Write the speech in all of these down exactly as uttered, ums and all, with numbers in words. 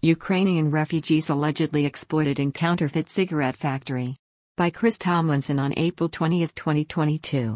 Ukrainian refugees allegedly exploited in counterfeit cigarette factory. By Chris Tomlinson on April twentieth, twenty twenty-two.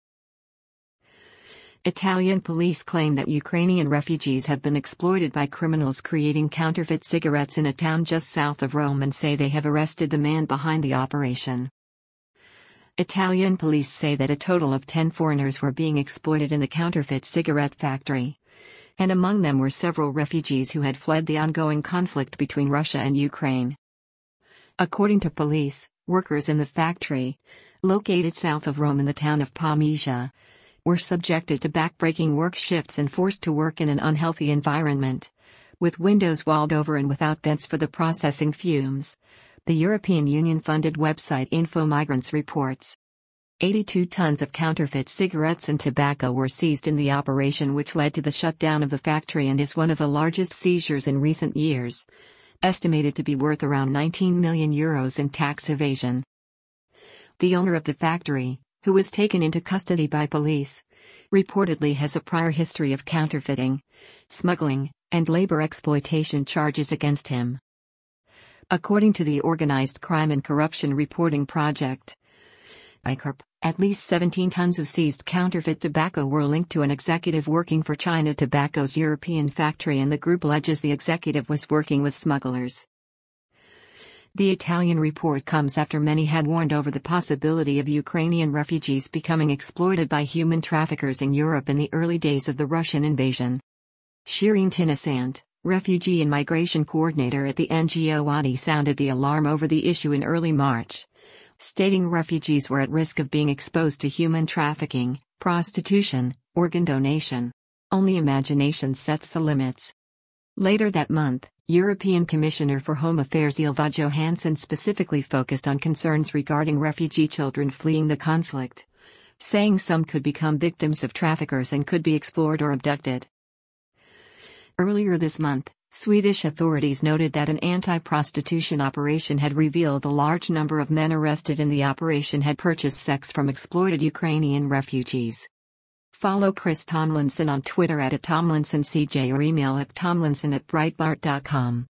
Italian police claim that Ukrainian refugees have been exploited by criminals creating counterfeit cigarettes in a town just south of Rome and say they have arrested the man behind the operation. Italian police say that a total of ten foreigners were being exploited in the counterfeit cigarette factory, and among them were several refugees who had fled the ongoing conflict between Russia and Ukraine. According to police, workers in the factory, located south of Rome in the town of Pomezia, were subjected to backbreaking work shifts and forced to work in an unhealthy environment, with windows walled over and without vents for the processing fumes, the European Union-funded website Info Migrants reports. eighty-two tons of counterfeit cigarettes and tobacco were seized in the operation, which led to the shutdown of the factory and is one of the largest seizures in recent years, estimated to be worth around nineteen million euros in tax evasion. The owner of the factory, who was taken into custody by police, reportedly has a prior history of counterfeiting, smuggling, and labor exploitation charges against him. According to the Organized Crime and Corruption Reporting Project, I C R P, at least seventeen tons of seized counterfeit tobacco were linked to an executive working for China Tobacco's European factory, and the group alleges the executive was working with smugglers. The Italian report comes after many had warned over the possibility of Ukrainian refugees becoming exploited by human traffickers in Europe in the early days of the Russian invasion. Shireen Tinousant, refugee and migration coordinator at the N G O Wadi, sounded the alarm over the issue in early March, stating refugees were at risk of being exposed to human trafficking, prostitution, organ donation. Only imagination sets the limits. Later that month, European Commissioner for Home Affairs Ylva Johansson specifically focused on concerns regarding refugee children fleeing the conflict, saying some could become victims of traffickers and could be explored or abducted. Earlier this month, Swedish authorities noted that an anti-prostitution operation had revealed a large number of men arrested in the operation had purchased sex from exploited Ukrainian refugees. Follow Chris Tomlinson on Twitter at Tomlinson C J or email at tomlinson at breitbart dot com.